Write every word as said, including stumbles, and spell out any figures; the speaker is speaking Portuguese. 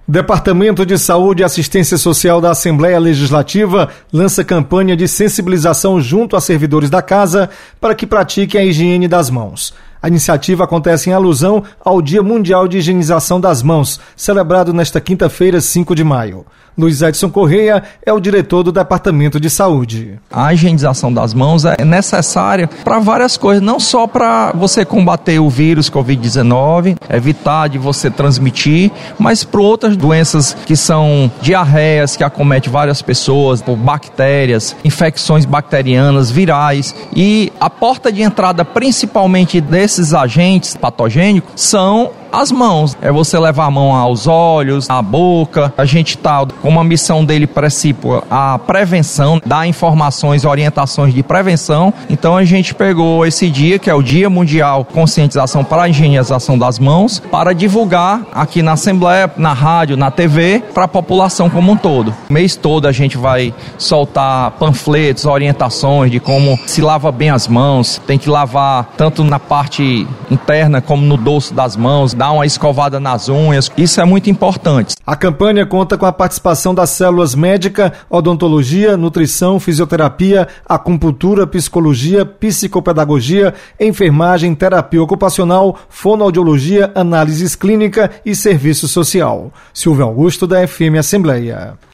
Departamento de Saúde e Assistência Social da Assembleia Legislativa lança campanha de sensibilização junto a servidores da casa para que pratiquem a higiene das mãos. A iniciativa acontece em alusão ao Dia Mundial de Higienização das Mãos, celebrado nesta quinta-feira, cinco de maio. Luiz Edson Correia é o diretor do Departamento de Saúde. A higienização das mãos é necessária para várias coisas, não só para você combater o vírus covid dezenove, evitar de você transmitir, mas para outras doenças que são diarreias, que acometem várias pessoas, por bactérias, infecções bacterianas, virais. E a porta de entrada principalmente desses agentes patogênicos são as mãos. É você levar a mão aos olhos, à boca. A gente está com uma missão dele precípua a prevenção, dar informações, orientações de prevenção. Então a gente pegou esse dia, que é o Dia Mundial Conscientização para a Higienização das Mãos, para divulgar aqui na Assembleia, na rádio, na T V, para a população como um todo. O mês todo a gente vai soltar panfletos, orientações de como se lava bem as mãos, tem que lavar tanto na parte interna como no dorso das mãos, dar uma escovada nas unhas, isso é muito importante. A campanha conta com a participação das células médica, odontologia, nutrição, fisioterapia, acupuntura, psicologia, psicopedagogia, enfermagem, terapia ocupacional, fonoaudiologia, análises clínica e serviço social. Silvio Augusto, da F M Assembleia.